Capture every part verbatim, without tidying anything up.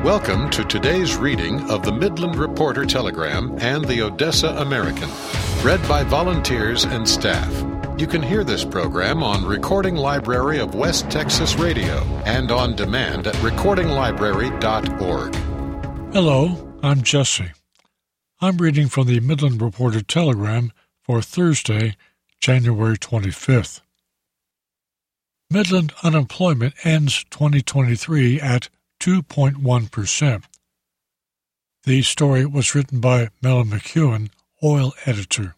Welcome to today's reading of the Midland Reporter Telegram and the Odessa American, read by volunteers and staff. You can hear this program on Recording Library of West Texas Radio and on demand at recording library dot org. Hello, I'm Jesse. I'm reading from the Midland Reporter Telegram for Thursday, January twenty-fifth. Midland unemployment ends twenty twenty-three at two point one percent. The story was written by Mela McEwen, oil editor.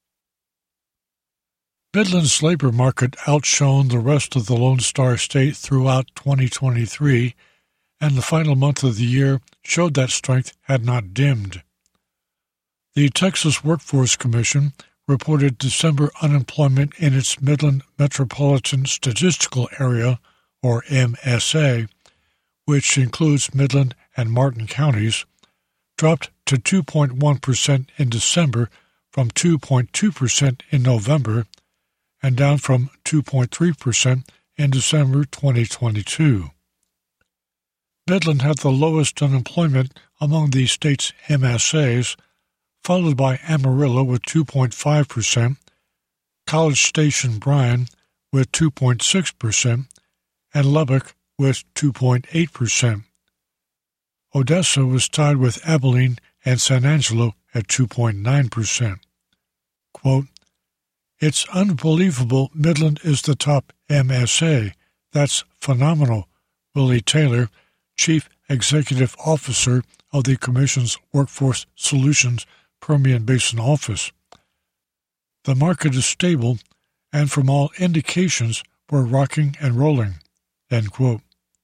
Midland's labor market outshone the rest of the Lone Star State throughout twenty twenty-three, and the final month of the year showed that strength had not dimmed. The Texas Workforce Commission reported December unemployment in its Midland Metropolitan Statistical Area, or M S A, which includes Midland and Martin counties, dropped to two point one percent in December from two point two percent in November, and down from two point three percent in December twenty twenty-two. Midland had the lowest unemployment among the state's M S As, followed by Amarillo with two point five percent, College Station Bryan with two point six percent, and Lubbock with two point eight percent. Odessa was tied with Abilene and San Angelo at two point nine percent. Quote, "It's unbelievable Midland is the top M S A. That's phenomenal," Willie Taylor, Chief Executive Officer of the Commission's Workforce Solutions Permian Basin Office. "The market is stable, and from all indications, we're rocking and rolling." End quote.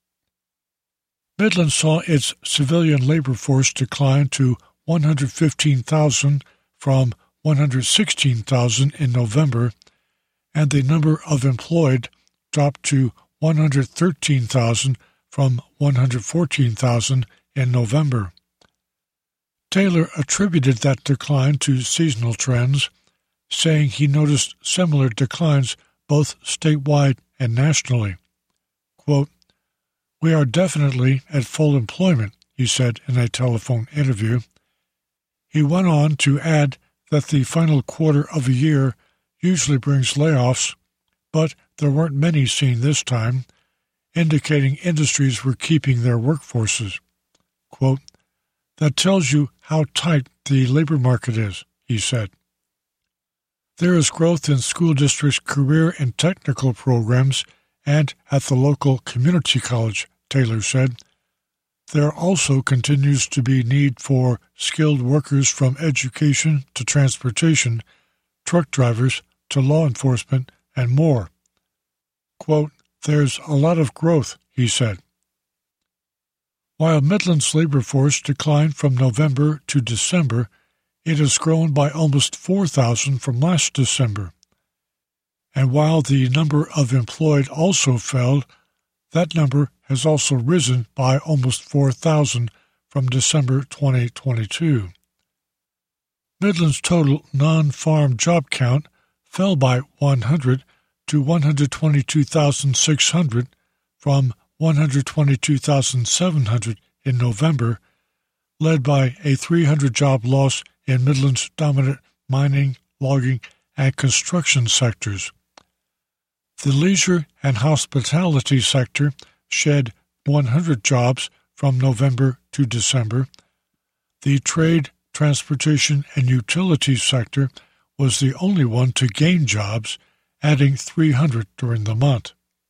Midland saw its civilian labor force decline to one hundred fifteen thousand from one hundred sixteen thousand in November, and the number of employed dropped to one hundred thirteen thousand from one hundred fourteen thousand in November. Taylor attributed that decline to seasonal trends, saying he noticed similar declines both statewide and nationally. Quote, "We are definitely at full employment," he said in a telephone interview. He went on to add that the final quarter of a year usually brings layoffs, but there weren't many seen this time, indicating industries were keeping their workforces. Quote, "That tells you how tight the labor market is," he said. There is growth in school districts' career and technical programs and at the local community college, Taylor said. There also continues to be need for skilled workers from education to transportation, truck drivers to law enforcement, and more. Quote, "There's a lot of growth," he said. While Midland's labor force declined from November to December, it has grown by almost four thousand from last December. And while the number of employed also fell, that number has also risen by almost four thousand from December twenty twenty-two. Midland's total non-farm job count fell by one hundred to one hundred twenty-two thousand six hundred from one hundred twenty-two thousand seven hundred in November, led by a three hundred job loss in Midland's dominant mining, logging, and construction sectors. The leisure and hospitality sector shed one hundred jobs from November to December. The trade, transportation, and utilities sector was the only one to gain jobs, adding three hundred during the month.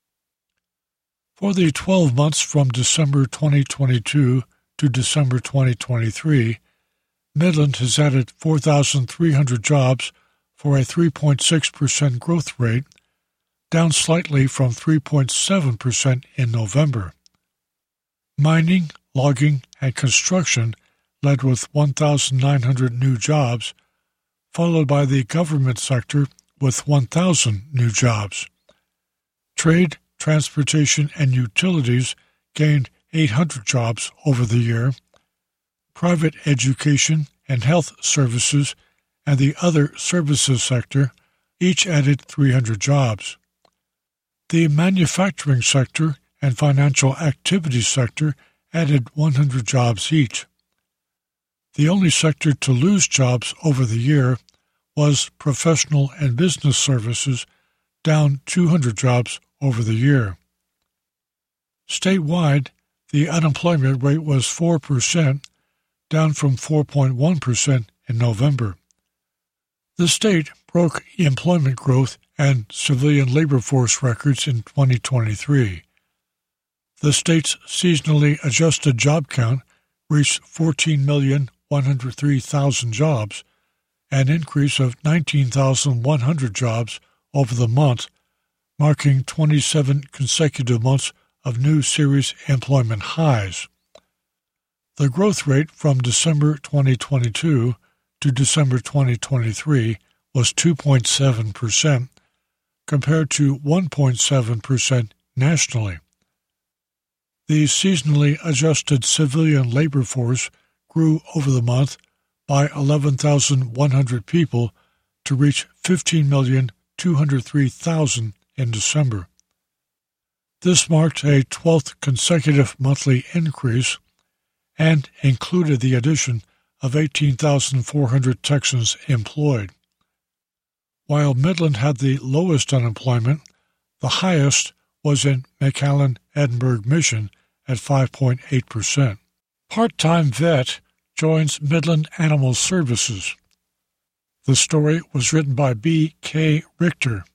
For the twelve months from December twenty twenty-two to December twenty twenty-three, Midland has added four thousand three hundred jobs for a three point six percent growth rate, down slightly from three point seven percent in November. Mining, logging, and construction led with one thousand nine hundred new jobs, followed by the government sector with one thousand new jobs. Trade, transportation, and utilities gained eight hundred jobs over the year. Private education and health services and the other services sector each added three hundred jobs. The manufacturing sector and financial activity sector added one hundred jobs each. The only sector to lose jobs over the year was professional and business services, down two hundred jobs over the year. Statewide, the unemployment rate was four percent, down from four point one percent in November. The state broke employment growth and civilian labor force records in twenty twenty-three. The state's seasonally adjusted job count reached fourteen million one hundred three thousand jobs, an increase of nineteen thousand one hundred jobs over the month, marking twenty-seven consecutive months of new series employment highs. The growth rate from December twenty twenty-two to December twenty twenty-three was two point seven percent, compared to one point seven percent nationally. The seasonally adjusted civilian labor force grew over the month by eleven thousand one hundred people to reach fifteen million two hundred three thousand in December. This marked a twelfth consecutive monthly increase and included the addition of eighteen thousand four hundred Texans employed. While Midland had the lowest unemployment, the highest was in McAllen-Edinburgh-Mission at five point eight percent. Part-time vet joins Midland Animal Services. The story was written by B K Richter.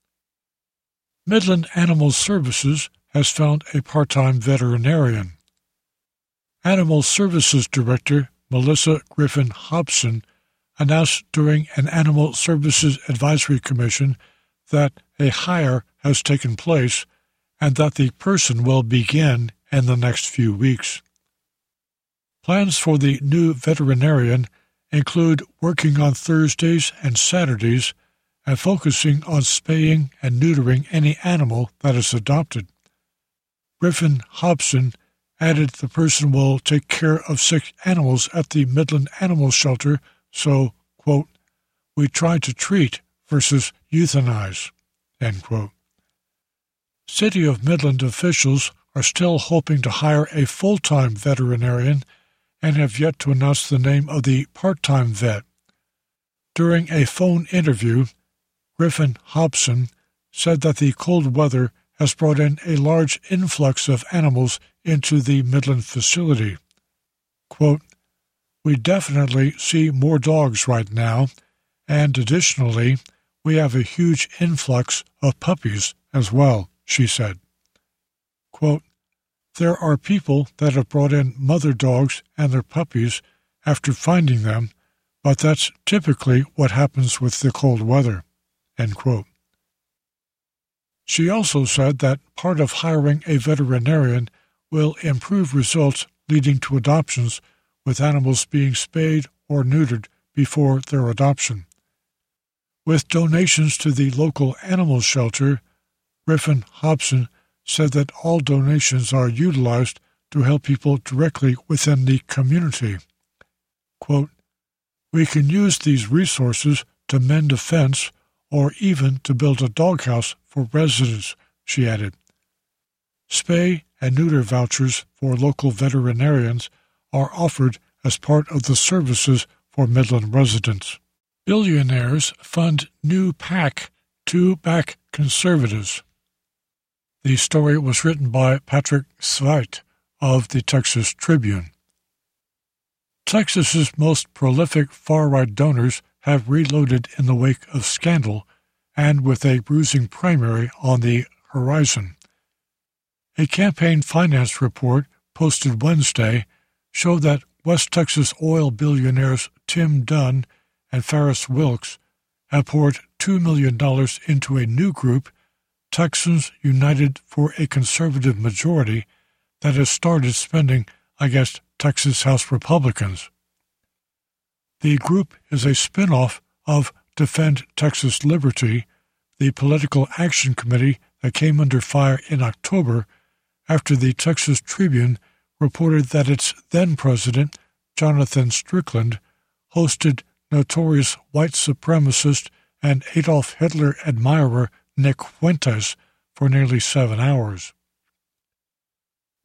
Midland Animal Services has found a part-time veterinarian. Animal Services Director Melissa Griffin Hobson announced during an Animal Services Advisory Commission that a hire has taken place and that the person will begin in the next few weeks. Plans for the new veterinarian include working on Thursdays and Saturdays and focusing on spaying and neutering any animal that is adopted. Griffin Hobson added the person will take care of sick animals at the Midland Animal Shelter, so, quote, we try to treat versus euthanize, end quote. City of Midland officials are still hoping to hire a full-time veterinarian and have yet to announce the name of the part-time vet. During a phone interview, Griffin Hobson said that the cold weather has brought in a large influx of animals into the Midland facility. Quote, we definitely see more dogs right now, and additionally, we have a huge influx of puppies as well, she said. Quote, there are people that have brought in mother dogs and their puppies after finding them, but that's typically what happens with the cold weather, end quote. She also said that part of hiring a veterinarian will improve results leading to adoptions with animals being spayed or neutered before their adoption. With donations to the local animal shelter, Griffin Hobson said that all donations are utilized to help people directly within the community. Quote, we can use these resources to mend a fence or even to build a doghouse for residents, she added. Spay and neuter vouchers for local veterinarians are offered as part of the services for Midland residents. Billionaires fund new PAC to back conservatives. The story was written by Patrick Svite of the Texas Tribune. Texas's most prolific far-right donors have reloaded in the wake of scandal and with a bruising primary on the horizon. A campaign finance report posted Wednesday showed that West Texas oil billionaires Tim Dunn and Farris Wilks have poured two million dollars into a new group, Texans United for a Conservative Majority, that has started spending against Texas House Republicans. The group is a spin-off of Defend Texas Liberty, the political action committee that came under fire in October after the Texas Tribune reported that its then-president, Jonathan Strickland, hosted notorious white supremacist and Adolf Hitler admirer Nick Fuentes for nearly seven hours.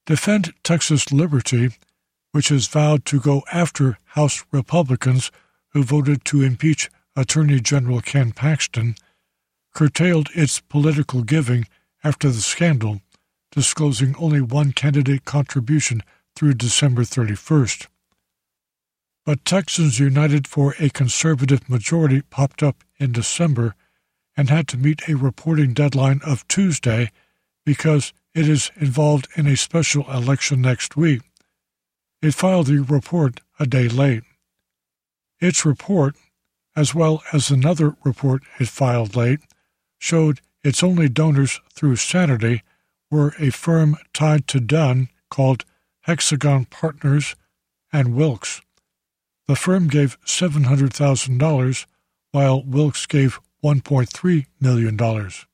Defend Texas Liberty, which has vowed to go after House Republicans who voted to impeach Attorney General Ken Paxton, curtailed its political giving after the scandal, disclosing only one candidate contribution through December thirty-first. But Texans United for a Conservative Majority popped up in December and had to meet a reporting deadline of Tuesday because it is involved in a special election next week. It filed the report a day late. Its report, as well as another report it filed late, showed its only donors through Saturday were a firm tied to Dunn called Hexagon Partners and Wilkes. The firm gave seven hundred thousand dollars, while Wilkes gave one point three million dollars.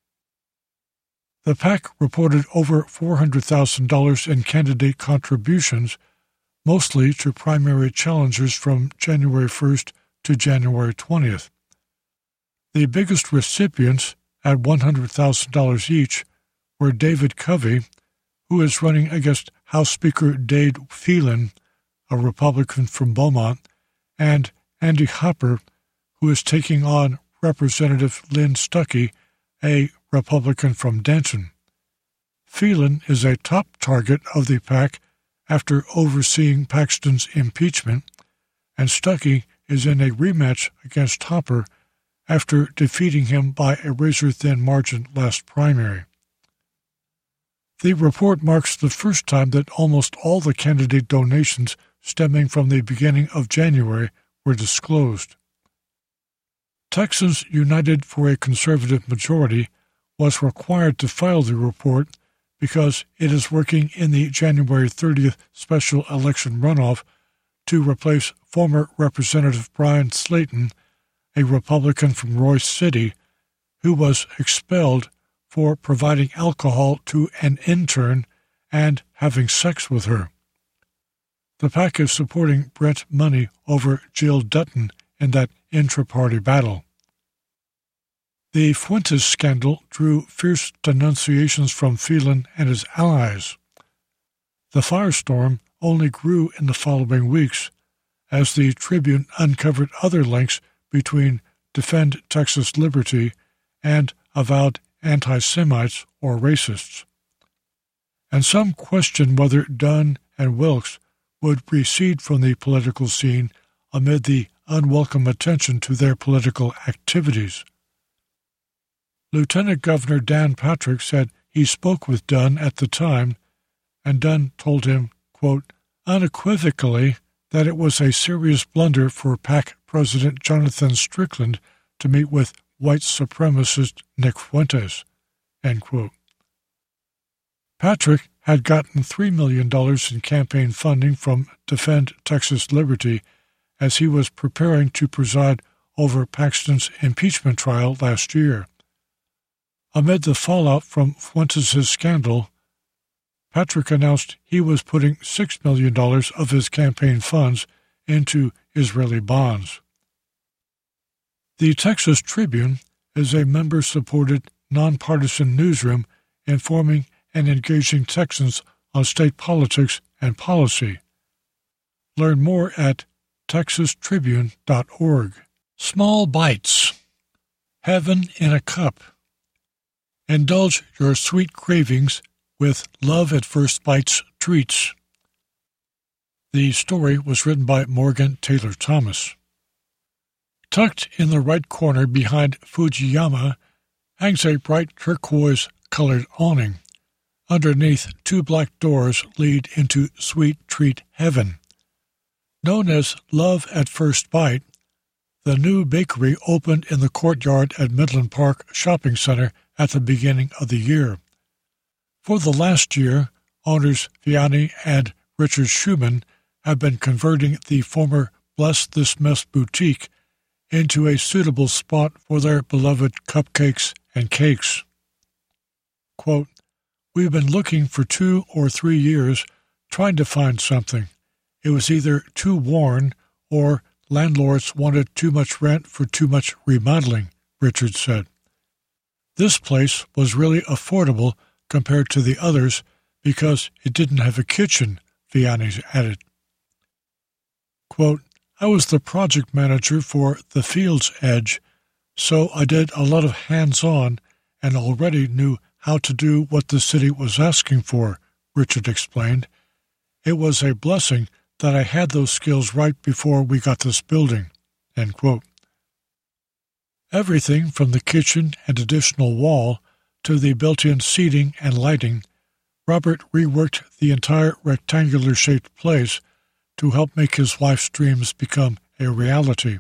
The PAC reported over four hundred thousand dollars in candidate contributions, mostly to primary challengers from January first to January twentieth. The biggest recipients, at one hundred thousand dollars each, were David Covey, who is running against House Speaker Dade Phelan, a Republican from Beaumont, and Andy Hopper, who is taking on Representative Lynn Stuckey, a Republican from Denton. Phelan is a top target of the PAC after overseeing Paxton's impeachment, and Stuckey is in a rematch against Hopper after defeating him by a razor-thin margin last primary. The report marks the first time that almost all the candidate donations stemming from the beginning of January were disclosed. Texans United for a Conservative Majority was required to file the report because it is working in the January thirtieth special election runoff to replace former Representative Brian Slayton, a Republican from Royce City, who was expelled for providing alcohol to an intern and having sex with her. The PAC is supporting Brett Money over Jill Dutton in that intra-party battle. The Fuentes scandal drew fierce denunciations from Phelan and his allies. The firestorm only grew in the following weeks, as the Tribune uncovered other links between Defend Texas Liberty and avowed anti-Semites or racists. And some questioned whether Dunn and Wilkes would recede from the political scene amid the unwelcome attention to their political activities. Lieutenant Governor Dan Patrick said he spoke with Dunn at the time, and Dunn told him, quote, unequivocally that it was a serious blunder for PAC President Jonathan Strickland to meet with white supremacist Nick Fuentes, end quote. Patrick had gotten three million dollars in campaign funding from Defend Texas Liberty as he was preparing to preside over Paxton's impeachment trial last year. Amid the fallout from Fuentes' scandal, Patrick announced he was putting six million dollars of his campaign funds into Israeli bonds. The Texas Tribune is a member-supported, nonpartisan newsroom informing and engaging Texans on state politics and policy. Learn more at texas tribune dot org. Small Bites. Heaven in a Cup. Indulge your sweet cravings with Love at First Bite's treats. The story was written by Morgan Taylor Thomas. Tucked in the right corner behind Fujiyama hangs a bright turquoise-colored awning. Underneath, two black doors lead into Sweet Treat Heaven. Known as Love at First Bite, the new bakery opened in the courtyard at Midland Park Shopping Center at the beginning of the year. For the last year, owners Vianney and Richard Schumann have been converting the former Bless This Mess boutique into a suitable spot for their beloved cupcakes and cakes. Quote, we've been looking for two or three years trying to find something. It was either too worn or landlords wanted too much rent for too much remodeling, Richard said. This place was really affordable compared to the others because it didn't have a kitchen, Vianney added. Quote, I was the project manager for The Field's Edge, so I did a lot of hands-on and already knew how to do what the city was asking for, Richard explained. It was a blessing that I had those skills right before we got this building, end quote. Everything from the kitchen and additional wall to the built-in seating and lighting, Robert reworked the entire rectangular-shaped place to help make his wife's dreams become a reality.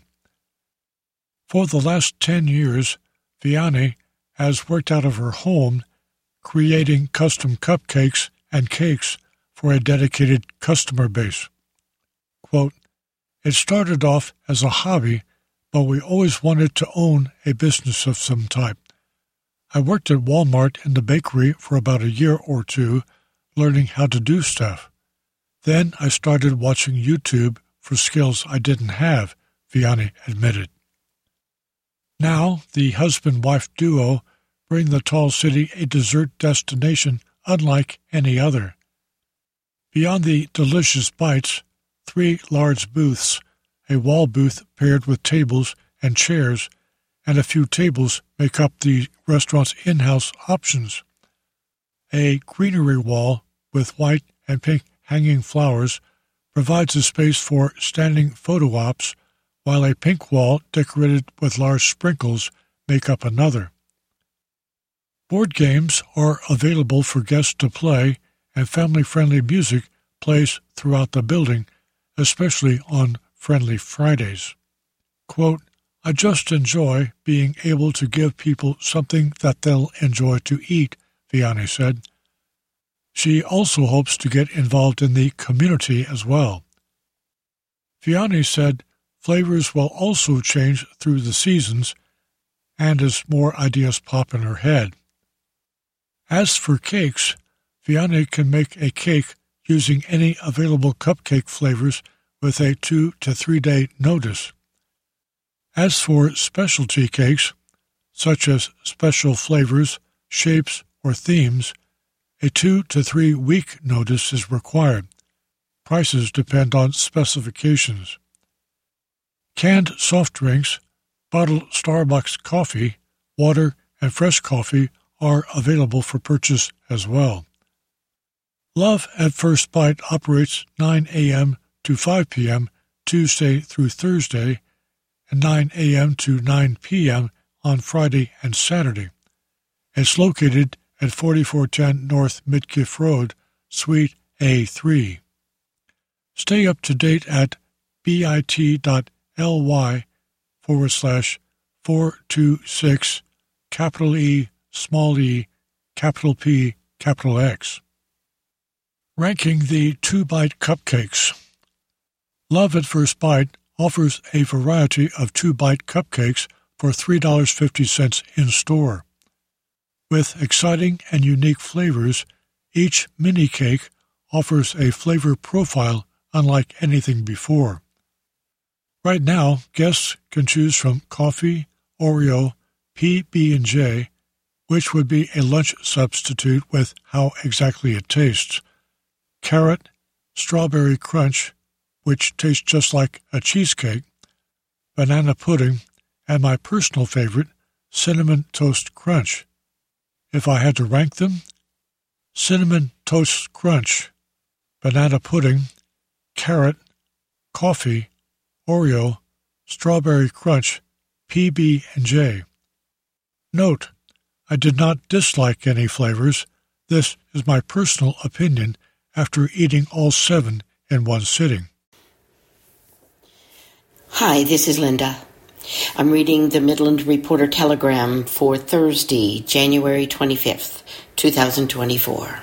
For the last ten years, Vianney has worked out of her home, creating custom cupcakes and cakes for a dedicated customer base. Quote, it started off as a hobby, but we always wanted to own a business of some type. I worked at Walmart in the bakery for about a year or two, learning how to do stuff. Then I started watching YouTube for skills I didn't have, Vianney admitted. Now, the husband-wife duo bring the tall city a dessert destination unlike any other. Beyond the delicious bites, three large booths, a wall booth paired with tables and chairs, and a few tables make up the restaurant's in-house options. A greenery wall with white and pink hanging flowers provides a space for standing photo ops, while a pink wall decorated with large sprinkles make up another. Board games are available for guests to play, and family-friendly music plays throughout the building, especially on Friendly Fridays. Quote, I just enjoy being able to give people something that they'll enjoy to eat, Vianney said. She also hopes to get involved in the community as well. Vianney said flavors will also change through the seasons and as more ideas pop in her head. As for cakes, Vianney can make a cake using any available cupcake flavors with a two to three day notice. As for specialty cakes, such as special flavors, shapes, or themes, a two to three week notice is required. Prices depend on specifications. Canned soft drinks, bottled Starbucks coffee, water, and fresh coffee are available for purchase as well. Love at First Bite operates nine a.m. to five p.m. Tuesday through Thursday and nine a.m. to nine p.m. on Friday and Saturday. It's located at forty-four ten North Midkiff Road, Suite A three. Stay up to date at bit.ly forward slash 426 capital E, small e, capital P, capital X. Ranking the two-bite cupcakes. Love at First Bite offers a variety of two-bite cupcakes for three dollars and fifty cents in-store. With exciting and unique flavors, each mini cake offers a flavor profile unlike anything before. Right now, guests can choose from coffee, Oreo, P B and J, which would be a lunch substitute with how exactly it tastes, carrot, strawberry crunch, which tastes just like a cheesecake, banana pudding, and my personal favorite, cinnamon toast crunch. If I had to rank them, cinnamon toast crunch, banana pudding, carrot, coffee, Oreo, strawberry crunch, P B and J. Note, I did not dislike any flavors. This is my personal opinion after eating all seven in one sitting. Hi, this is Linda. I'm reading the Midland Reporter Telegram for Thursday, January twenty-fifth, twenty twenty-four.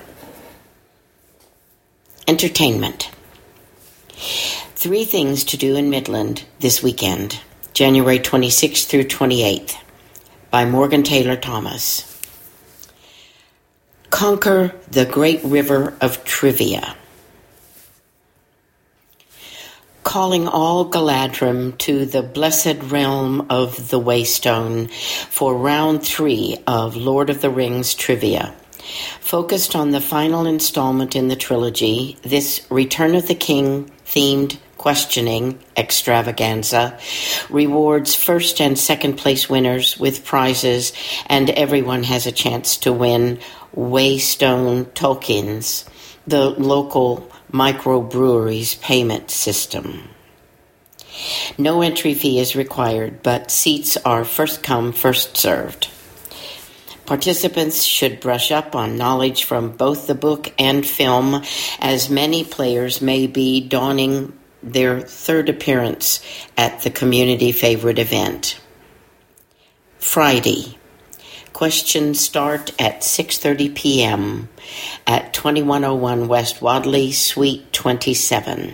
Entertainment. Three things to do in Midland this weekend, January twenty-sixth through twenty-eighth, by Morgan Taylor Thomas. Conquer the Great River of Trivia. Calling all Galadrim to the blessed realm of the Waystone for round three of Lord of the Rings trivia. Focused on the final installment in the trilogy, this Return of the King themed questioning extravaganza rewards first and second place winners with prizes, and everyone has a chance to win Waystone tokens, the local microbrewery's payment system. No entry fee is required, but seats are first come, first served. Participants should brush up on knowledge from both the book and film, as many players may be donning their third appearance at the community favorite event. Friday. Questions start at six thirty p.m. at twenty-one oh one West Wadley, Suite twenty-seven.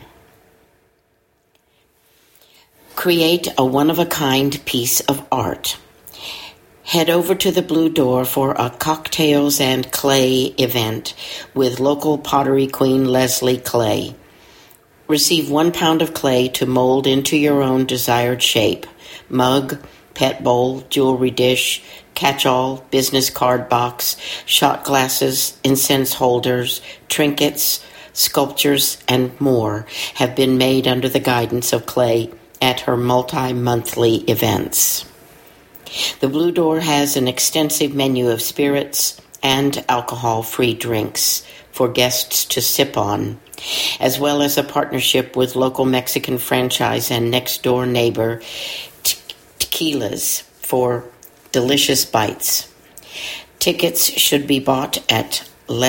Create a one-of-a-kind piece of art. Head over to the Blue Door for a cocktails and clay event with local pottery queen Leslie Clay. Receive one pound of clay to mold into your own desired shape: mug, pet bowl, jewelry dish, catch-all, business card box, shot glasses, incense holders, trinkets, sculptures, and more have been made under the guidance of Clay at her multi-monthly events. The Blue Door has an extensive menu of spirits and alcohol-free drinks for guests to sip on, as well as a partnership with local Mexican franchise and next-door neighbor te- Tequilas for delicious bites. Tickets should be bought at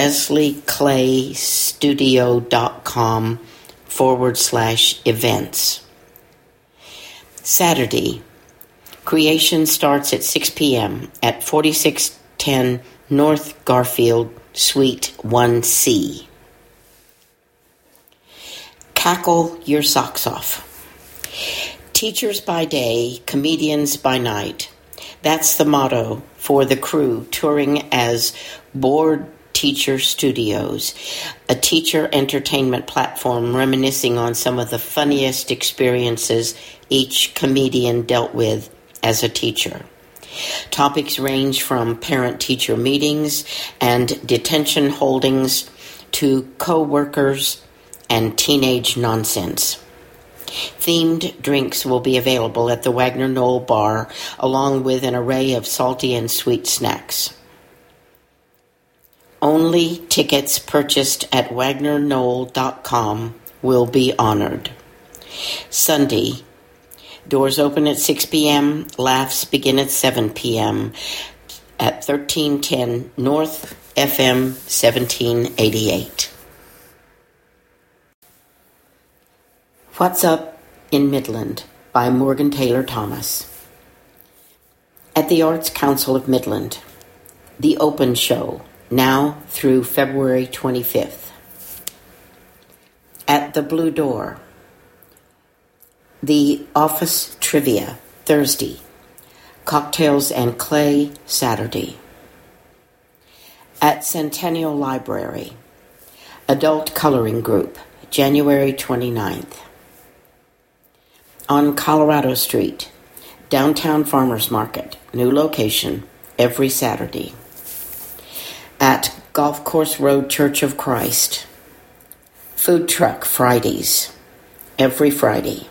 leslieclaystudio.com forward slash events. Saturday. Creation starts at six p.m. at forty-six ten North Garfield, Suite one C. Cackle your socks off. Teachers by day, comedians by night. That's the motto for the crew touring as Bored Teacher Studios, a teacher entertainment platform reminiscing on some of the funniest experiences each comedian dealt with as a teacher. Topics range from parent-teacher meetings and detention holdings to co-workers and teenage nonsense. Themed drinks will be available at the Wagner Knoll Bar, along with an array of salty and sweet snacks. Only tickets purchased at wagner knoll dot com will be honored. Sunday. Doors open at six p.m. Laughs begin at seven p.m. at thirteen ten North F M seventeen eighty-eight. What's Up in Midland by Morgan Taylor Thomas. At the Arts Council of Midland, The Open Show, now through February twenty-fifth. At the Blue Door, The Office Trivia, Thursday. Cocktails and Clay, Saturday. At Centennial Library, Adult Coloring Group, January twenty-ninth. On Colorado Street, Downtown Farmers Market, new location, every Saturday. At Golf Course Road Church of Christ, Food Truck Fridays, every Friday.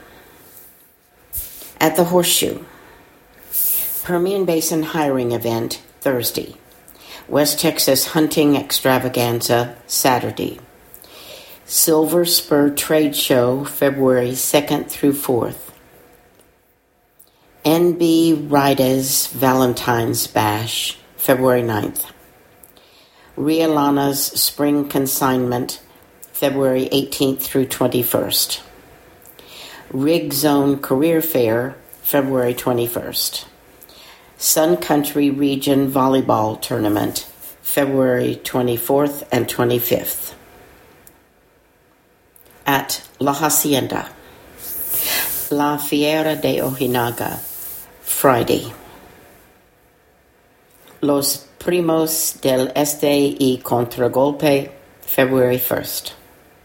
At the Horseshoe, Permian Basin Hiring Event, Thursday. West Texas Hunting Extravaganza, Saturday. Silver Spur Trade Show, February second through fourth. N B Rides Valentine's Bash, February ninth. Rialana's Spring Consignment, February eighteenth through twenty-first. Rig Zone Career Fair, February twenty-first. Sun Country Region Volleyball Tournament, February twenty-fourth and twenty-fifth. At La Hacienda, La Fiera de Ojinaga, Friday. Los Primos del Este y Contragolpe, February first.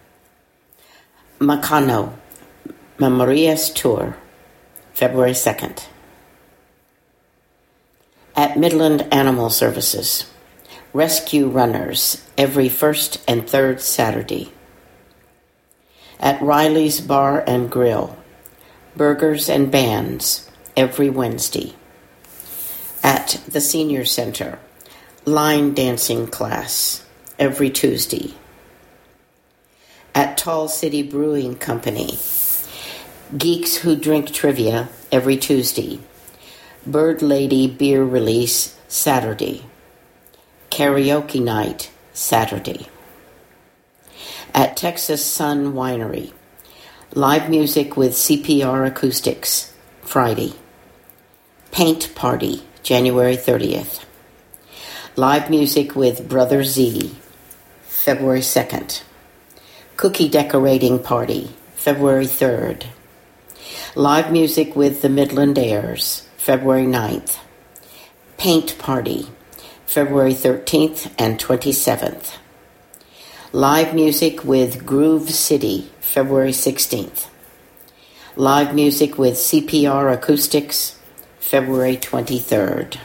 Macano, Memorias Tour, February second. At Midland Animal Services, Rescue Runners every first and third Saturday. At Riley's Bar and Grill, Burgers and Bands every Wednesday. At the Senior Center, line dancing class every Tuesday. At Tall City Brewing Company, Geeks Who Drink Trivia every Tuesday. Bird Lady Beer Release Saturday. Karaoke Night Saturday. At Texas Sun Winery, live music with C P R Acoustics Friday. Paint Party January thirtieth. Live music with Brother Z February second. Cookie Decorating Party February third. Live music with the Midland Airs February ninth. Paint Party February thirteenth and twenty-seventh. Live music with Groove City February sixteenth. Live music with C P R Acoustics February twenty-third.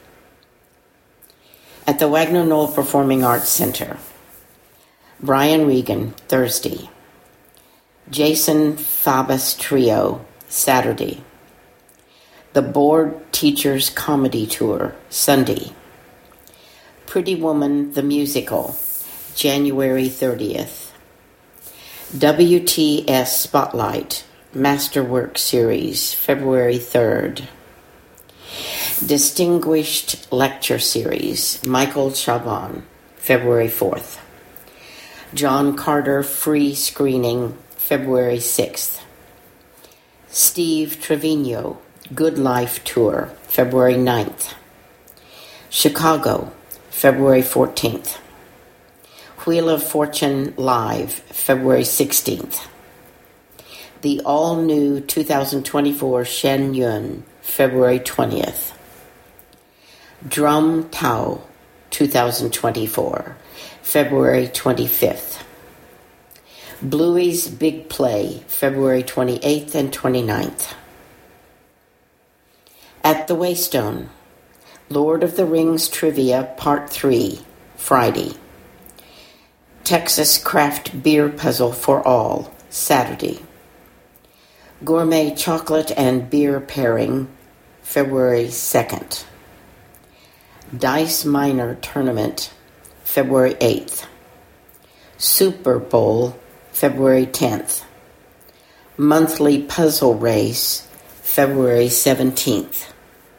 At the Wagner Knoll Performing Arts Center, Brian Regan Thursday. Jason Fabus Trio Saturday. The Board Teachers Comedy Tour Sunday. Pretty Woman the Musical January thirtieth. W T S Spotlight Masterwork Series February third. Distinguished Lecture Series Michael Chabon February fourth. John Carter Free Screening February sixth. Steve Trevino Good Life Tour February ninth. Chicago February fourteenth. Wheel of Fortune Live February sixteenth. The all-new two thousand twenty-four Shen Yun February twentieth. Drum Tao two thousand twenty-four February twenty-fifth. Bluey's Big Play February twenty-eighth and twenty-ninth. At the Waystone, Lord of the Rings Trivia Part three Friday. Texas Craft Beer Puzzle for All Saturday. Gourmet Chocolate and Beer Pairing February second. Dice Minor Tournament February eighth. Super Bowl February tenth. Monthly Puzzle Race February seventeenth.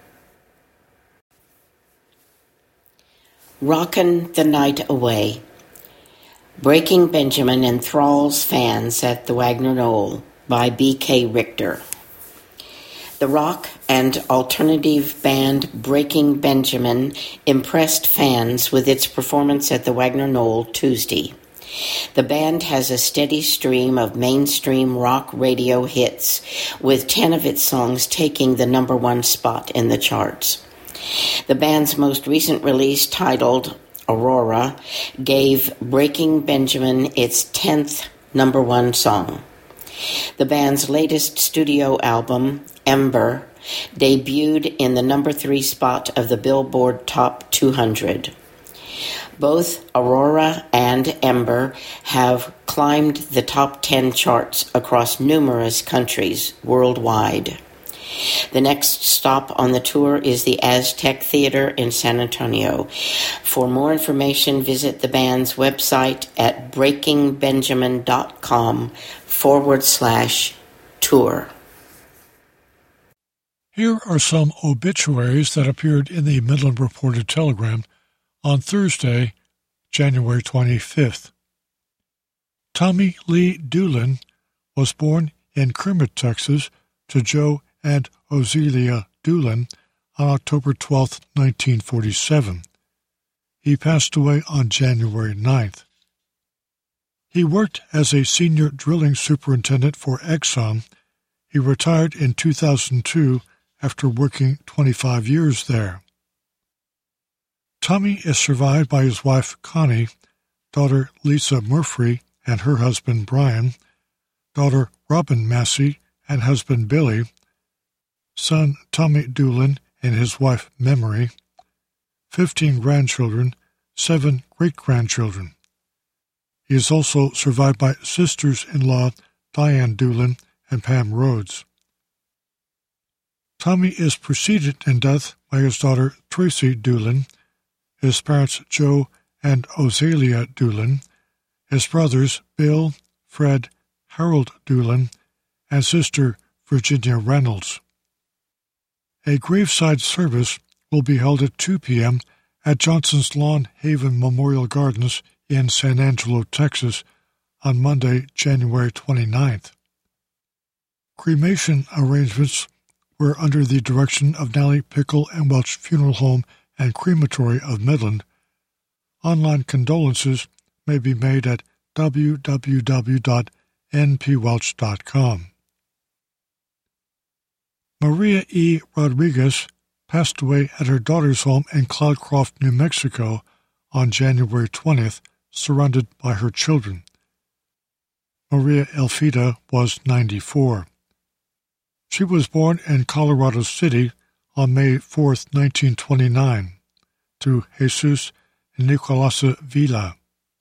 Rockin' the Night Away. Breaking Benjamin enthralls fans at the Wagner Knoll by B K Richter. The rock and alternative band Breaking Benjamin impressed fans with its performance at the Wagner Knoll Tuesday. The band has a steady stream of mainstream rock radio hits, with ten of its songs taking the number one spot in the charts. The band's most recent release, titled Aurora, gave Breaking Benjamin its tenth number one song. The band's latest studio album, Ember, debuted in the number three spot of the Billboard Top two hundred. Both Aurora and Ember have climbed the top ten charts across numerous countries worldwide. The next stop on the tour is the Aztec Theater in San Antonio. For more information, visit the band's website at breakingbenjamin.com forward slash tour. Here are some obituaries that appeared in the Midland Reporter-Telegram on Thursday, January twenty-fifth. Tommy Lee Doolin was born in Kermit, Texas, to Joe and Ozelia Doolin on October twelfth, nineteen forty-seven. He passed away on January ninth. He worked as a senior drilling superintendent for Exxon. He retired in two thousand two after working twenty-five years there. Tommy is survived by his wife Connie, daughter Lisa Murphy and her husband Brian, daughter Robin Massey and husband Billy, son Tommy Doolin and his wife Memory, fifteen grandchildren, seven great-grandchildren. He is also survived by sisters-in-law Diane Doolin and Pam Rhodes. Tommy is preceded in death by his daughter Tracy Doolin, his parents Joe and Ozelia Doolin, his brothers Bill, Fred, Harold Doolin, and sister Virginia Reynolds. A graveside service will be held at two p.m. at Johnson's Lawn Haven Memorial Gardens in San Angelo, Texas, on Monday, January twenty-ninth. Cremation arrangements were under the direction of Nally Pickle and Welch Funeral Home and Crematory of Midland. Online condolences may be made at w w w dot n p welch dot com. Maria E. Rodriguez passed away at her daughter's home in Cloudcroft, New Mexico, on January twentieth, surrounded by her children. Maria Elfida was ninety-four. She was born in Colorado City on May fourth, nineteen twenty-nine, to Jesus and Nicolasa Vila.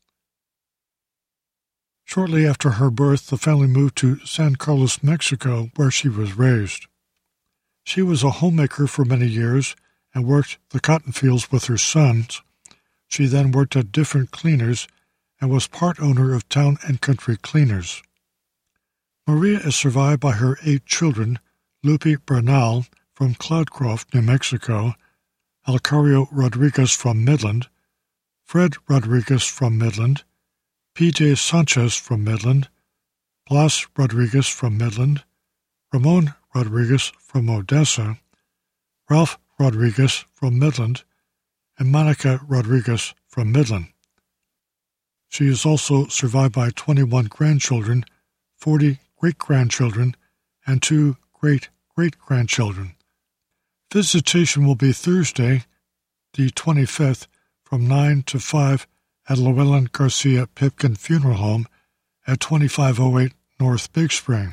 Shortly after her birth, the family moved to San Carlos, Mexico, where she was raised. She was a homemaker for many years and worked the cotton fields with her sons. She then worked at different cleaners and was part owner of Town and Country Cleaners. Maria is survived by her eight children, Lupe Bernal from Cloudcroft, New Mexico, Alcario Rodriguez from Midland, Fred Rodriguez from Midland, P J Sanchez from Midland, Blas Rodriguez from Midland, Ramon Rodriguez from Odessa, Ralph Rodriguez from Midland, and Monica Rodriguez from Midland. She is also survived by twenty-one grandchildren, forty great-grandchildren, and two great-great-grandchildren. Visitation will be Thursday, the twenty-fifth, from nine to five at Llewellyn Garcia Pipkin Funeral Home at twenty-five oh eight North Big Spring.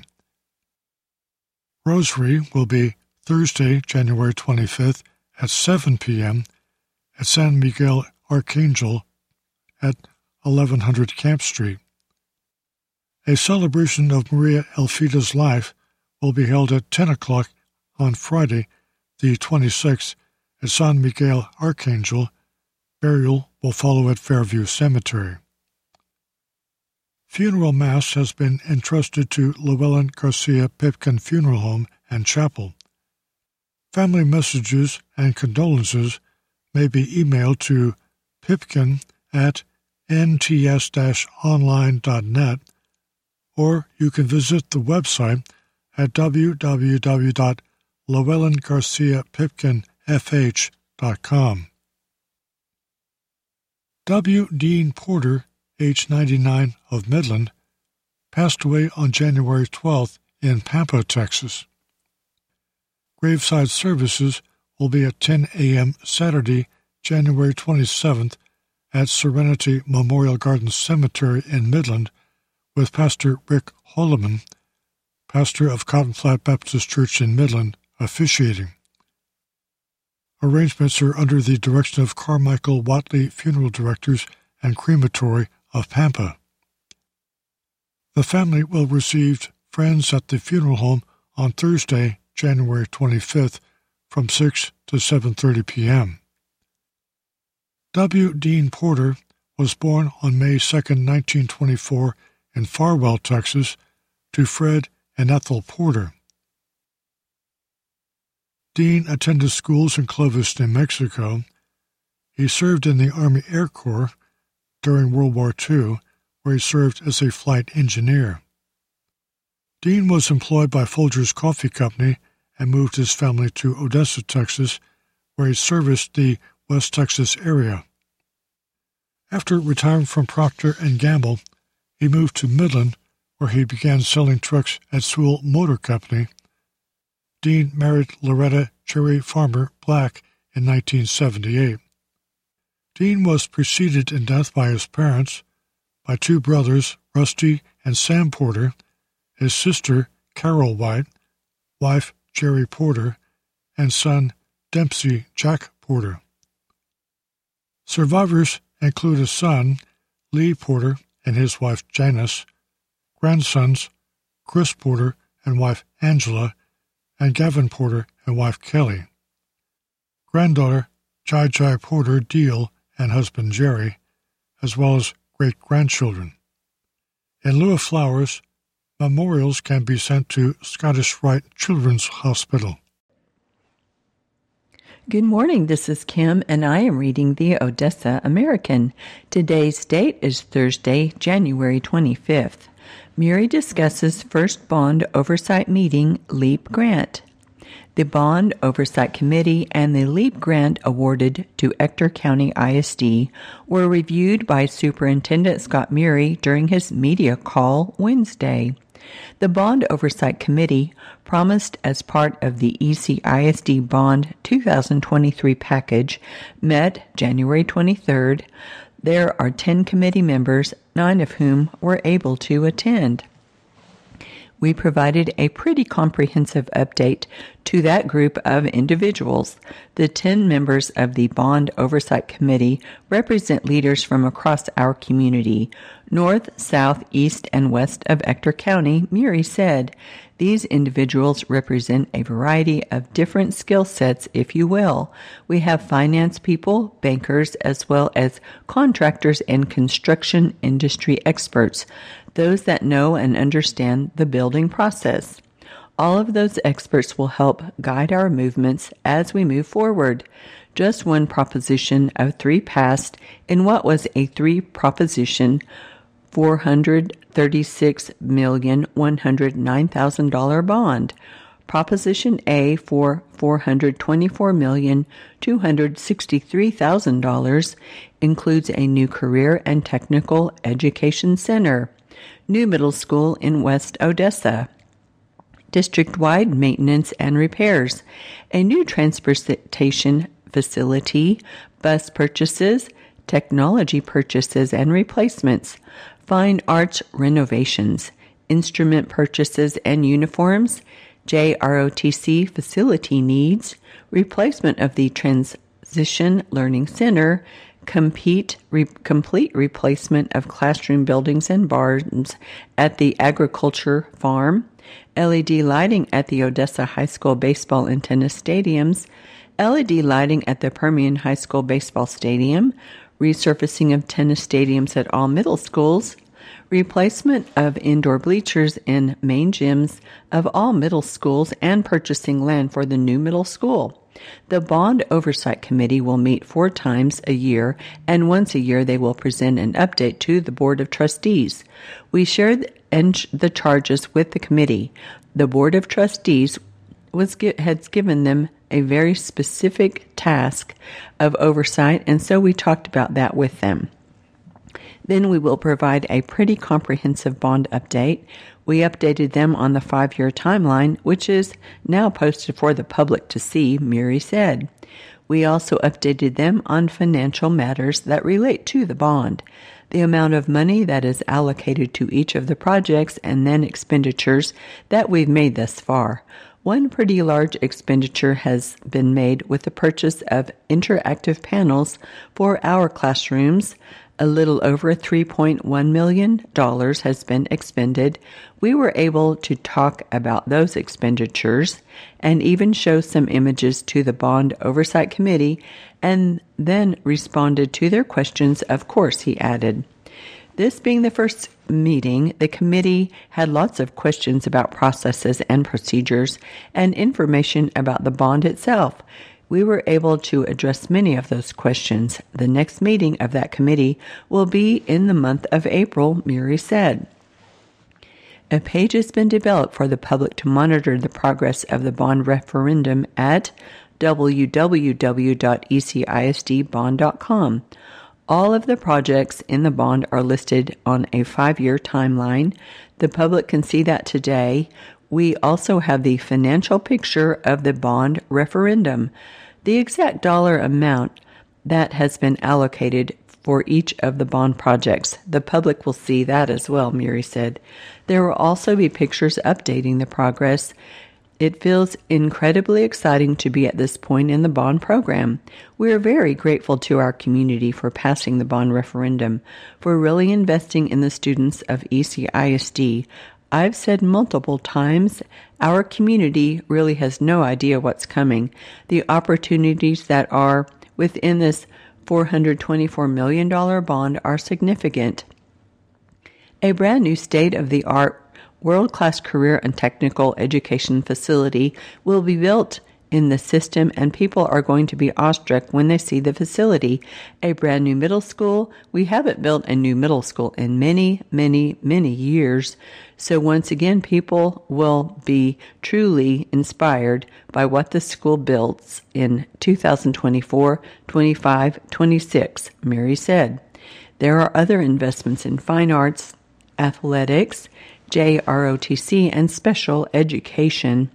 Rosary will be Thursday, January twenty-fifth at seven p.m. at San Miguel Archangel at eleven hundred Camp Street. A celebration of Maria Elfida's life will be held at ten o'clock on Friday, the twenty-sixth, at San Miguel Archangel. Burial will follow at Fairview Cemetery. Funeral Mass has been entrusted to Llewellyn Garcia Pipkin Funeral Home and Chapel. Family messages and condolences may be emailed to pipkin at n t s dash online dot net, or you can visit the website at w w w dot llewellyn garcia pipkin f h dot com. W. Dean Porter, age ninety-nine, of Midland, passed away on January twelfth in Pampa, Texas. Graveside services will be at ten a.m. Saturday, January twenty-seventh, at Serenity Memorial Gardens Cemetery in Midland, with Pastor Rick Holloman, pastor of Cotton Flat Baptist Church in Midland, officiating. Arrangements are under the direction of Carmichael Watley Funeral Directors and Crematory of Pampa. The family will receive friends at the funeral home on Thursday, January twenty-fifth, from six to seven thirty p.m. W. Dean Porter was born on May second, nineteen twenty-four, in Farwell, Texas, to Fred and Ethel Porter. Dean attended schools in Clovis, New Mexico. He served in the Army Air Corps during World War Two, where he served as a flight engineer. Dean was employed by Folgers Coffee Company and moved his family to Odessa, Texas, where he serviced the West Texas area. After retiring from Procter and Gamble, he moved to Midland, where he began selling trucks at Sewell Motor Company. Dean married Loretta Cherry Farmer Black in nineteen seventy-eight. Dean was preceded in death by his parents, by two brothers, Rusty and Sam Porter, his sister, Carol White, wife, Jerry Porter, and son, Dempsey Jack Porter. Survivors include a son, Lee Porter, and his wife Janice, grandsons, Chris Porter and wife Angela, and Gavin Porter and wife Kelly, granddaughter Jai Jai Porter Deal and husband Jerry, as well as great-grandchildren. In lieu of flowers, memorials can be sent to Scottish Rite Children's Hospital. Good morning, this is Kim, and I am reading the Odessa American. Today's date is Thursday, January twenty-fifth. Mary discusses first bond oversight meeting, LEAP grant. The Bond Oversight Committee and the LEAP grant awarded to Ector County I S D were reviewed by Superintendent Scott Murray during his media call Wednesday. The Bond Oversight Committee promised as part of the E C I S D Bond twenty twenty-three package met January twenty-third. There are ten committee members, nine of whom were able to attend. We provided a pretty comprehensive update to that group of individuals. The ten members of the Bond Oversight Committee represent leaders from across our community, north, south, east, and west of Ector County, Murray said. These individuals represent a variety of different skill sets, if you will. We have finance people, bankers, as well as contractors and construction industry experts, those that know and understand the building process. All of those experts will help guide our movements as we move forward. Just one proposition of three passed in what was a three-proposition four hundred thirty-six million one hundred nine thousand dollars bond. Proposition A for four hundred twenty-four million two hundred sixty-three thousand dollars includes a new career and technical education center, new middle school in West Odessa, district-wide maintenance and repairs, a new transportation facility, bus purchases, technology purchases and replacements, fine arts renovations, instrument purchases and uniforms, J R O T C facility needs, replacement of the Transition Learning Center, Compete, re, complete replacement of classroom buildings and barns at the agriculture farm, L E D lighting at the Odessa High School baseball and tennis stadiums, L E D lighting at the Permian High School baseball stadium, resurfacing of tennis stadiums at all middle schools, replacement of indoor bleachers in main gyms of all middle schools, and purchasing land for the new middle school. The Bond Oversight Committee will meet four times a year, and once a year they will present an update to the Board of Trustees. We shared the charges with the committee. The Board of Trustees was has given them a very specific task of oversight, and so we talked about that with them. Then we will provide a pretty comprehensive bond update. We updated them on the five-year timeline, which is now posted for the public to see, Murray said. We also updated them on financial matters that relate to the bond, the amount of money that is allocated to each of the projects, and then expenditures that we've made thus far. One pretty large expenditure has been made with the purchase of interactive panels for our classrooms. A little over three point one million dollars has been expended. We were able to talk about those expenditures and even show some images to the Bond Oversight Committee, and then responded to their questions, of course, he added. This being the first meeting, the committee had lots of questions about processes and procedures and information about the bond itself. We were able to address many of those questions. The next meeting of that committee will be in the month of April, Murray said. A page has been developed for the public to monitor the progress of the bond referendum at w w w dot e c i s d bond dot com. All of the projects in the bond are listed on a five-year timeline. The public can see that today. We also have the financial picture of the bond referendum, the exact dollar amount that has been allocated for each of the bond projects. The public will see that as well, Murray said. There will also be pictures updating the progress It feels incredibly exciting to be at this point in the bond program. We are very grateful to our community for passing the bond referendum, for really investing in the students of E C I S D. I've said multiple times, our community really has no idea what's coming. The opportunities that are within this four hundred twenty-four million dollars bond are significant. A brand new state-of-the-art world-class career and technical education facility will be built in the system, and people are going to be awestruck when they see the facility. A brand new middle school. We haven't built a new middle school in many, many, many years. So once again, people will be truly inspired by what the school builds in two thousand twenty-four, twenty-five, twenty-six, Mary said. There are other investments in fine arts, athletics, J R O T C, and special education.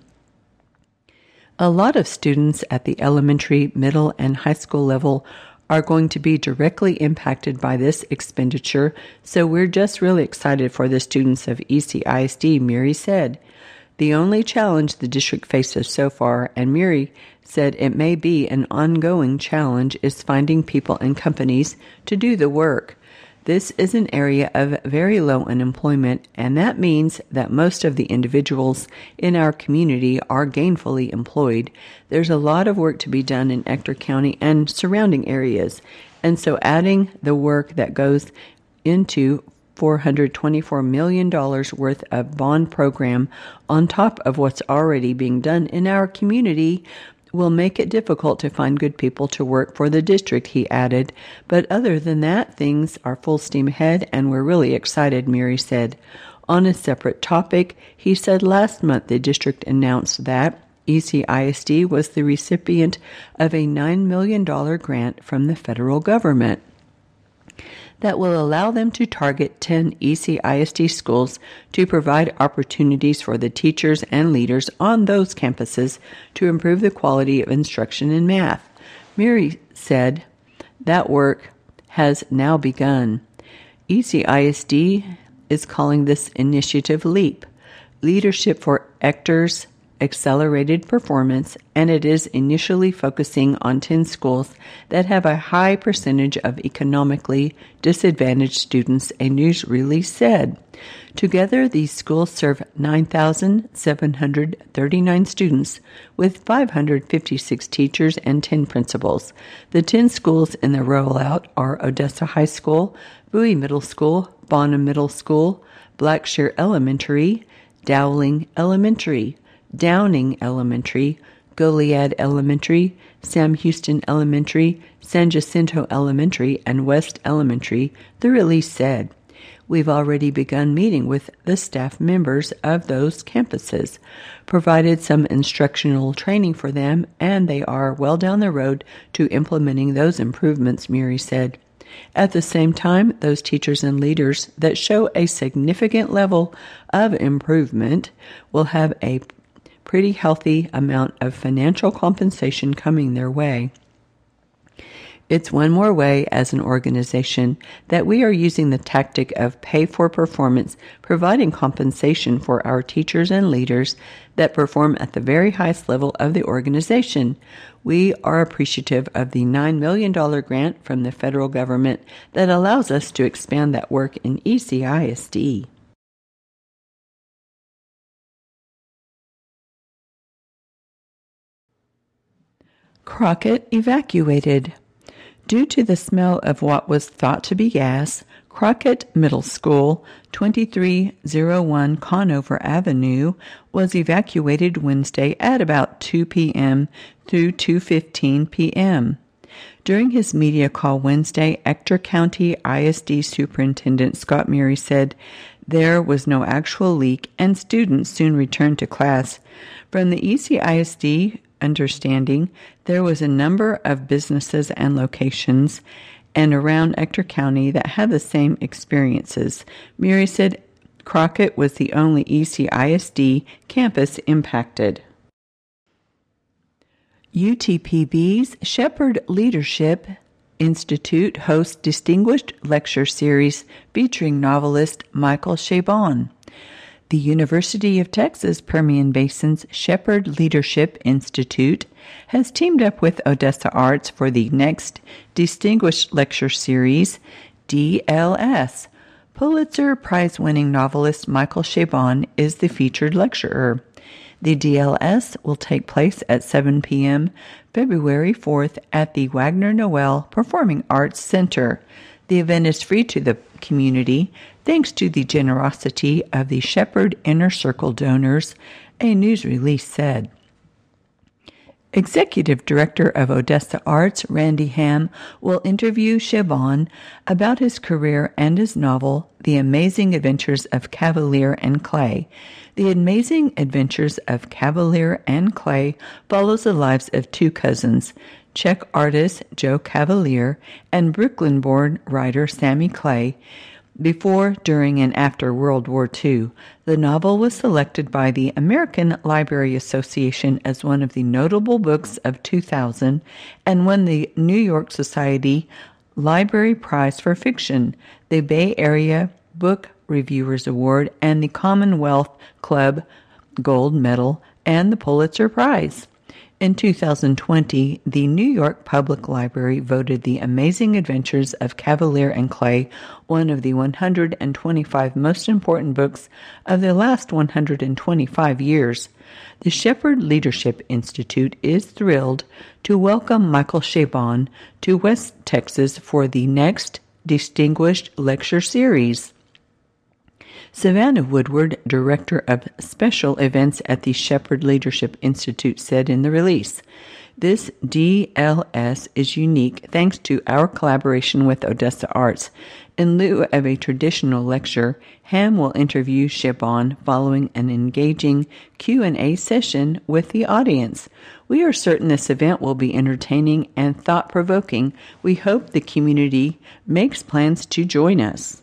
A lot of students at the elementary, middle, and high school level are going to be directly impacted by this expenditure, so we're just really excited for the students of E C I S D, Mary said. The only challenge the district faces so far, and Mary said it may be an ongoing challenge, is finding people and companies to do the work. This is an area of very low unemployment, and that means that most of the individuals in our community are gainfully employed. There's a lot of work to be done in Ector County and surrounding areas, and so adding the work that goes into four hundred twenty-four million dollars worth of bond program on top of what's already being done in our community will make it difficult to find good people to work for the district, he added. But other than that, things are full steam ahead, and we're really excited, Mary said. On a separate topic, he said last month the district announced that E C I S D was the recipient of a nine million dollars grant from the federal government that will allow them to target ten E C I S D schools to provide opportunities for the teachers and leaders on those campuses to improve the quality of instruction in math. Mary said that work has now begun. E C I S D is calling this initiative LEAP, Leadership for Ector's Accelerated Performance, and it is initially focusing on ten schools that have a high percentage of economically disadvantaged students, a news release said. Together, these schools serve nine thousand seven hundred thirty-nine students with five hundred fifty-six teachers and ten principals. The ten schools in the rollout are Odessa High School, Bowie Middle School, Bonham Middle School, Blackshear Elementary, Dowling Elementary, Downing Elementary, Goliad Elementary, Sam Houston Elementary, San Jacinto Elementary, and West Elementary, the release said. We've already begun meeting with the staff members of those campuses, provided some instructional training for them, and they are well down the road to implementing those improvements, Mary said. At the same time, those teachers and leaders that show a significant level of improvement will have a pretty healthy amount of financial compensation coming their way. It's one more way as an organization that we are using the tactic of pay for performance, providing compensation for our teachers and leaders that perform at the very highest level of the organization. We are appreciative of the nine million dollars grant from the federal government that allows us to expand that work in E C I S D. Crockett evacuated. Due to the smell of what was thought to be gas, Crockett Middle School, twenty-three oh one Conover Avenue, was evacuated Wednesday at about two p.m. through two fifteen p.m. During his media call Wednesday, Ector County I S D Superintendent Scott Murray said there was no actual leak and students soon returned to class. From the E C I S D understanding, there was a number of businesses and locations and around Ector County that had the same experiences. Murray said Crockett was the only E C I S D campus impacted. U T P B's Shepherd Leadership Institute hosts Distinguished Lecture Series featuring novelist Michael Chabon. The University of Texas Permian Basin's Shepherd Leadership Institute has teamed up with Odessa Arts for the next Distinguished Lecture Series, D L S. Pulitzer Prize-winning novelist Michael Chabon is the featured lecturer. The D L S will take place at seven p.m. February fourth at the Wagner Noel Performing Arts Center. The event is free to the community thanks to the generosity of the Shepherd Inner Circle donors, a news release said. Executive Director of Odessa Arts, Randy Ham, will interview Chabon about his career and his novel, The Amazing Adventures of Cavalier and Clay. The Amazing Adventures of Cavalier and Clay follows the lives of two cousins, Czech artist Joe Cavalier and Brooklyn-born writer Sammy Clay, before, during, and after World War Two. The novel was selected by the American Library Association as one of the notable books of two thousand and won the New York Society Library Prize for Fiction, the Bay Area Book Reviewers Award, and the Commonwealth Club Gold Medal and the Pulitzer Prize. In two thousand twenty, the New York Public Library voted The Amazing Adventures of Cavalier and Clay one of the one hundred twenty-five most important books of the last one hundred twenty-five years. The Shepherd Leadership Institute is thrilled to welcome Michael Chabon to West Texas for the next Distinguished Lecture Series. Savannah Woodward, Director of Special Events at the Shepherd Leadership Institute, said in the release, "This D L S is unique thanks to our collaboration with Odessa Arts. In lieu of a traditional lecture, Ham will interview Chabon following an engaging Q and A session with the audience. We are certain this event will be entertaining and thought-provoking. We hope the community makes plans to join us."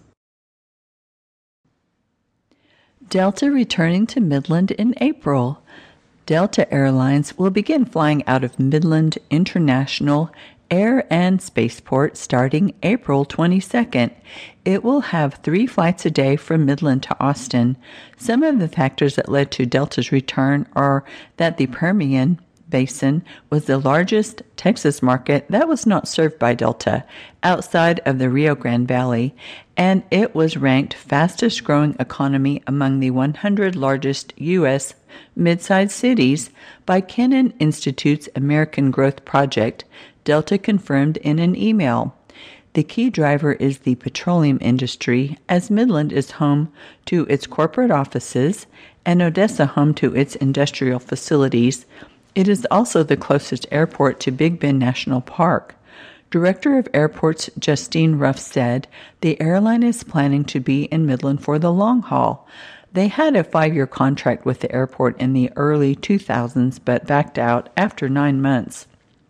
Delta returning to Midland in April. Delta Airlines will begin flying out of Midland International Air and Spaceport starting April twenty-second. It will have three flights a day from Midland to Austin. Some of the factors that led to Delta's return are that the Permian Basin was the largest Texas market that was not served by Delta outside of the Rio Grande Valley, and it was ranked fastest growing economy among the one hundred largest U S mid-sized cities by Kennan Institute's American Growth Project, Delta confirmed in an email. The key driver is the petroleum industry, as Midland is home to its corporate offices and Odessa home to its industrial facilities. It is also the closest airport to Big Bend National Park. Director of Airports Justine Ruff said the airline is planning to be in Midland for the long haul. They had a five-year contract with the airport in the early two thousands but backed out after nine months.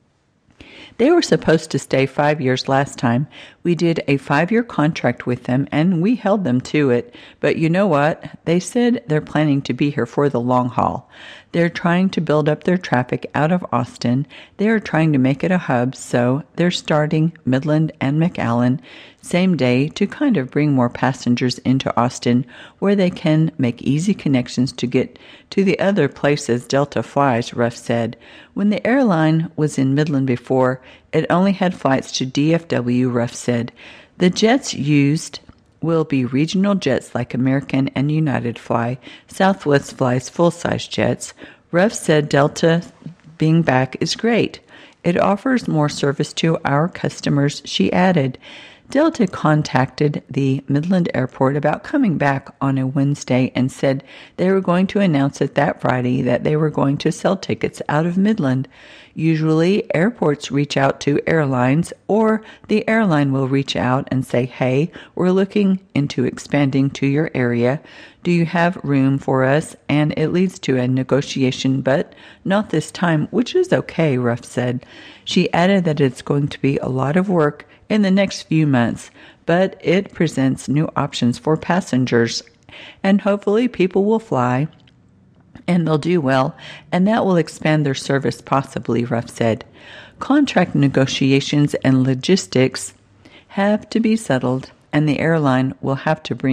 They were supposed to stay five years last time. We did a five-year contract with them, and we held them to it. But you know what? They said they're planning to be here for the long haul. They're trying to build up their traffic out of Austin. They are trying to make it a hub, so they're starting Midland and McAllen same day to kind of bring more passengers into Austin where they can make easy connections to get to the other places Delta flies, Ruff said. When the airline was in Midland before, it only had flights to D F W, Ruff said. The jets used will be regional jets like American and United fly. Southwest flies full-size jets. Ruff said Delta being back is great. It offers more service to our customers, she added. Delta contacted the Midland Airport about coming back on a Wednesday and said they were going to announce it that Friday that they were going to sell tickets out of Midland. Usually, airports reach out to airlines, or the airline will reach out and say, hey, we're looking into expanding to your area. Do you have room for us? And it leads to a negotiation, but not this time, which is okay, Ruff said. She added that it's going to be a lot of work in the next few months, but it presents new options for passengers, and hopefully people will fly and they'll do well, and that will expand their service possibly, Ruff said. Contract negotiations and logistics have to be settled, and the airline will have to bring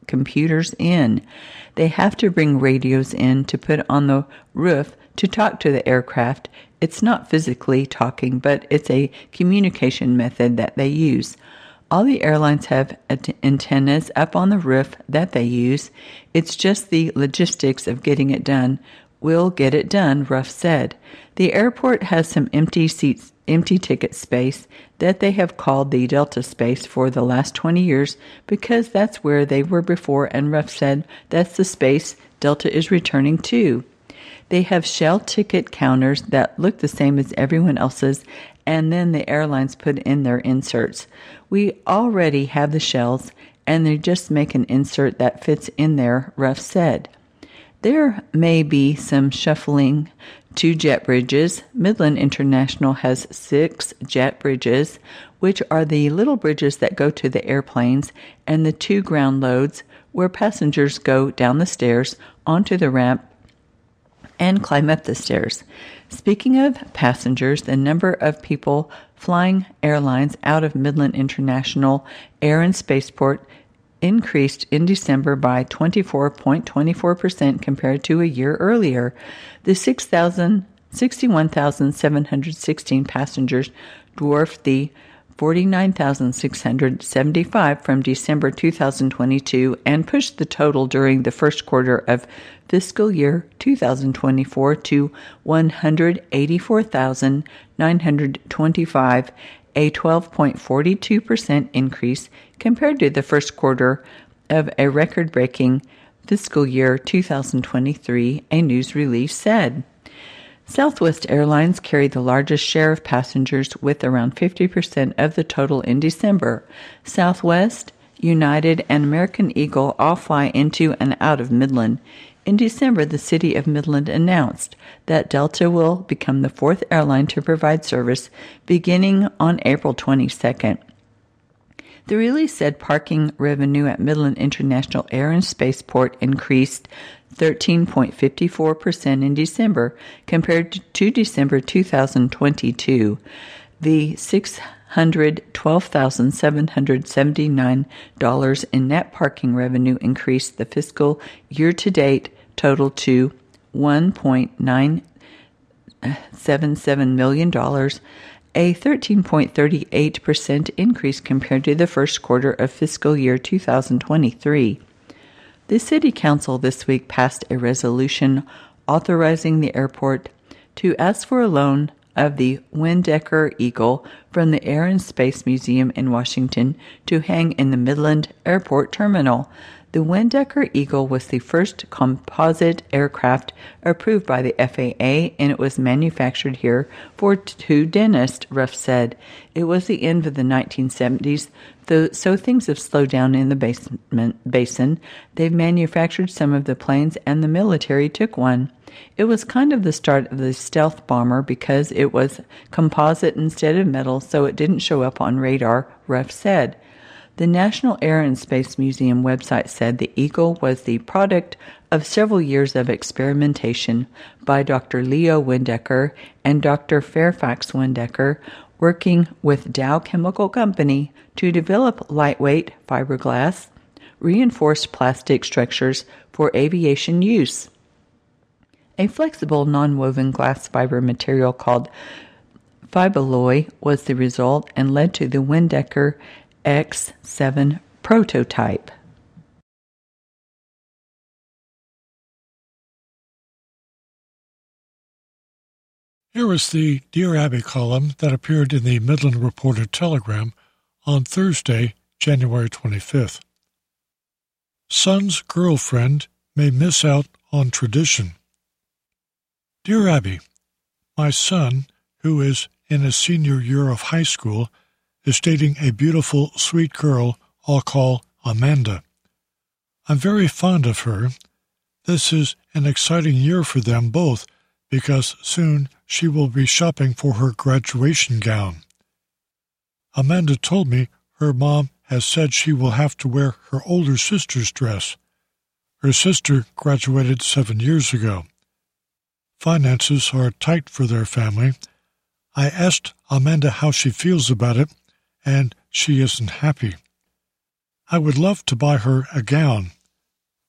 computers in. They have to bring radios in to put on the roof to talk to the aircraft. It's not physically talking, but it's a communication method that they use. All the airlines have antennas up on the roof that they use. It's just the logistics of getting it done. We'll get it done, Ruff said. The airport has some empty seats, empty ticket space that they have called the Delta space for the last twenty years because that's where they were before, and Ruff said that's the space Delta is returning to. They have shell ticket counters that look the same as everyone else's, and then the airlines put in their inserts. We already have the shells, and they just make an insert that fits in there, Ruff said. There may be some shuffling to jet bridges. Midland International has six jet bridges, which are the little bridges that go to the airplanes, and the two ground loads where passengers go down the stairs onto the ramp and climb up the stairs. Speaking of passengers, the number of people flying airlines out of Midland International Air and Spaceport increased in December by twenty-four point two four percent compared to a year earlier. The sixty-one thousand seven hundred sixteen passengers dwarfed the forty-nine thousand six hundred seventy-five from December two thousand twenty-two and pushed the total during the first quarter of fiscal year two thousand twenty-four to one hundred eighty-four thousand nine hundred twenty-five, a twelve point four two percent increase compared to the first quarter of a record-breaking fiscal year two thousand twenty-three, a news release said. Southwest Airlines carried the largest share of passengers with around fifty percent of the total in December. Southwest, United, and American Eagle all fly into and out of Midland. In December, the city of Midland announced that Delta will become the fourth airline to provide service beginning on April twenty-second. The release said parking revenue at Midland International Air and Spaceport increased thirteen point five four percent in December compared to December two thousand twenty-two. The six hundred twelve thousand seven hundred seventy-nine dollars in net parking revenue increased the fiscal year-to-date total to one point nine seven seven million dollars, a thirteen point three eight percent increase compared to the first quarter of fiscal year two thousand twenty-three. The City Council this week passed a resolution authorizing the airport to ask for a loan of the Windecker Eagle from the Air and Space Museum in Washington to hang in the Midland Airport Terminal. The Windecker Eagle was the first composite aircraft approved by the F A A, and it was manufactured here for two dentists, Ruff said. It was the end of the nineteen seventies, though, so things have slowed down in the basement, basin. They've manufactured some of the planes, and the military took one. It was kind of the start of the stealth bomber because it was composite instead of metal, so it didn't show up on radar, Ruff said. The National Air and Space Museum website said the Eagle was the product of several years of experimentation by Doctor Leo Windecker and Doctor Fairfax Windecker, working with Dow Chemical Company to develop lightweight fiberglass, reinforced plastic structures for aviation use. A flexible non-woven glass fiber material called Fiballoy was the result and led to the Windecker X seven prototype. Here is the Dear Abby column that appeared in the Midland Reporter Telegram on Thursday, January twenty-fifth. Son's girlfriend may miss out on tradition. Dear Abby, my son, who is in his senior year of high school, is dating a beautiful, sweet girl I'll call Amanda. I'm very fond of her. This is an exciting year for them both because soon she will be shopping for her graduation gown. Amanda told me her mom has said she will have to wear her older sister's dress. Her sister graduated seven years ago. Finances are tight for their family. I asked Amanda how she feels about it, and she isn't happy. I would love to buy her a gown,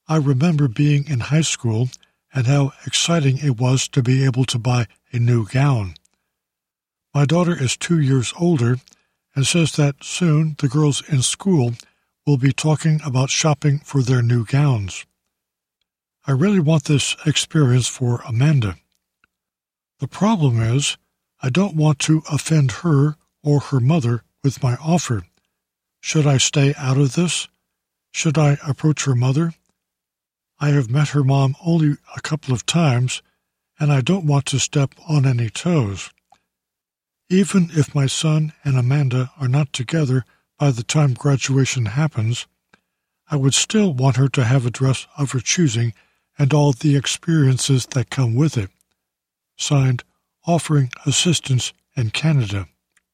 I remember being in high school and how exciting it was to be able to buy a new gown. My daughter is two years older and says that soon the girls in school will be talking about shopping for their new gowns. I really want this experience for Amanda. The problem is, I don't want to offend her or her mother with my offer. Should I stay out of this? Should I approach her mother? I have met her mom only a couple of times, and I don't want to step on any toes. Even if my son and Amanda are not together by the time graduation happens, I would still want her to have a dress of her choosing and all the experiences that come with it. Signed, Offering Assistance in Canada.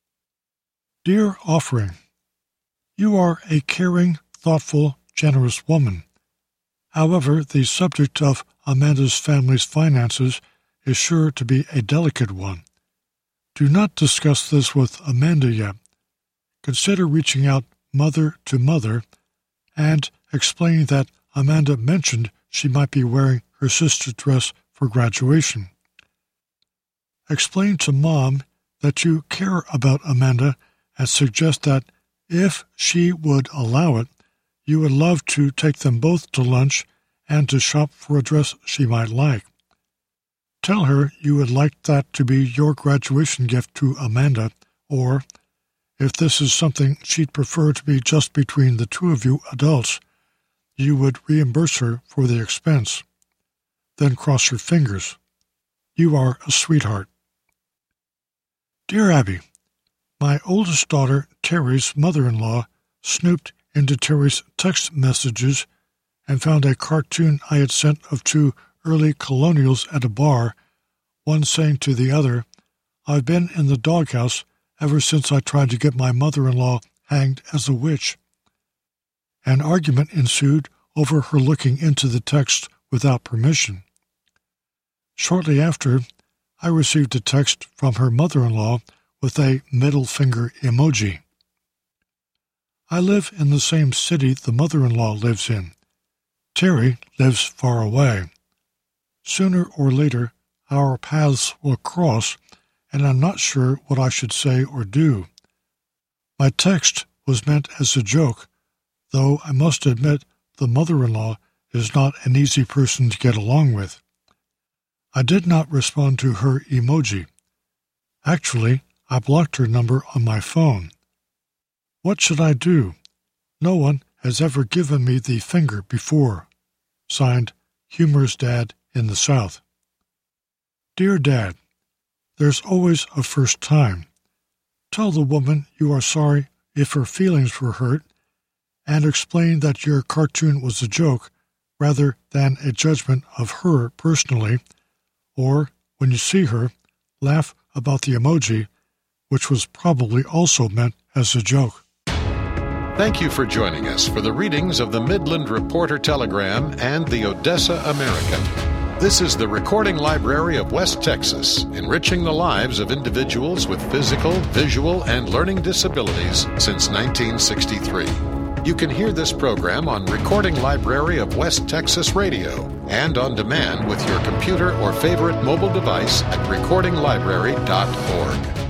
Dear Offering, you are a caring, thoughtful, generous woman. However, the subject of Amanda's family's finances is sure to be a delicate one. Do not discuss this with Amanda yet. Consider reaching out mother to mother and explaining that Amanda mentioned she might be wearing her sister's dress for graduation. Explain to Mom that you care about Amanda and suggest that, if she would allow it, you would love to take them both to lunch and to shop for a dress she might like. Tell her you would like that to be your graduation gift to Amanda, or, if this is something she'd prefer to be just between the two of you adults, you would reimburse her for the expense. Then cross your fingers. You are a sweetheart. Dear Abby, my oldest daughter, Terry's mother-in-law, snooped into Terry's text messages and found a cartoon I had sent of two early colonials at a bar, one saying to the other, "I've been in the doghouse ever since I tried to get my mother-in-law hanged as a witch." An argument ensued over her looking into the text without permission. Shortly after, I received a text from her mother-in-law with a middle finger emoji. I live in the same city the mother-in-law lives in. Terry lives far away. Sooner or later, our paths will cross, and I'm not sure what I should say or do. My text was meant as a joke, though I must admit the mother-in-law is not an easy person to get along with. I did not respond to her emoji. Actually, I blocked her number on my phone. What should I do? No one has ever given me the finger before. Signed, Humorous Dad in the South. Dear Dad, there's always a first time. Tell the woman you are sorry if her feelings were hurt, and explain that your cartoon was a joke rather than a judgment of her personally, or, when you see her, laugh about the emoji, which was probably also meant as a joke. Thank you for joining us for the readings of the Midland Reporter Telegram and the Odessa American. This is the Recording Library of West Texas, enriching the lives of individuals with physical, visual, and learning disabilities since nineteen sixty-three. You can hear this program on Recording Library of West Texas Radio and on demand with your computer or favorite mobile device at recording library dot org.